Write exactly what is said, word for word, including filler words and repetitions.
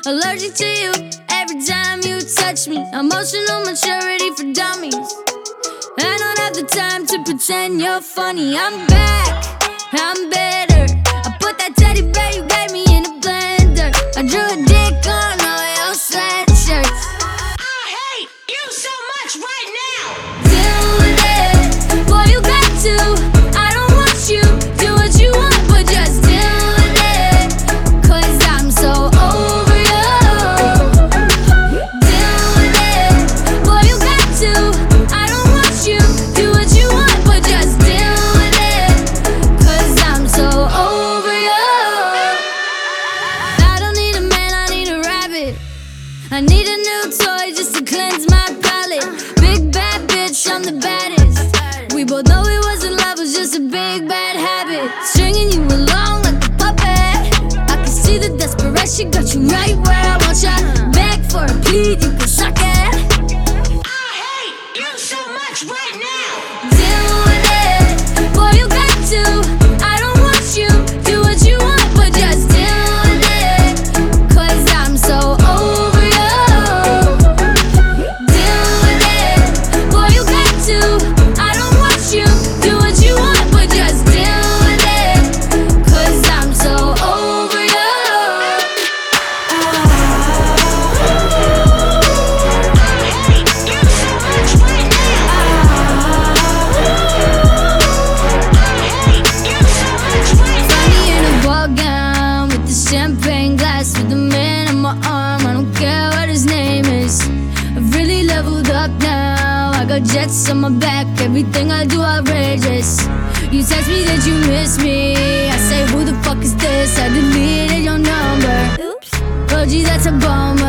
allergic to you every time you touch me. Emotional maturity for dummies. I don't have the time to pretend you're funny. I'm back, I'm better. I put that teddy bear you gave me in a blender. I drew a dick on all your sweatshirts. I hate you so much right now. Deal with it, boy, you got to. I don't want you, do what you want, but just deal with it, cause I'm so over you. Deal with it, boy, you got to. I don't want you, do what you want, but just deal with it, cause I'm so over you. I don't need a man, I need a rabbit. I need a new toy just to cleanse my palate. Big bad bitch, I'm the baddest. We both know it wasn't love, it was just a big bad habit. Stringing you along like a puppet. I can see the desperation, got you right where I want ya. Beg for a plea, you can suck it. I hate you so much right now. Deal with it, boy, you got to. I don't want you, do what you want, but just deal with it, cause I'm so over you. Deal with it, boy, you got to. I don't want you, do what you want, but just deal with it, cause I'm so over you. I hate you so much right now. I hate you so much right now. Funny in a ball gown with the champagne glass, with the man on my arm. I don't care what his name is. I've really leveled up now. I got jets on my back, everything I do outrageous. You text me that you miss me. I say, who the fuck is this? I deleted your number. Oops. Oh gee, that's a bummer.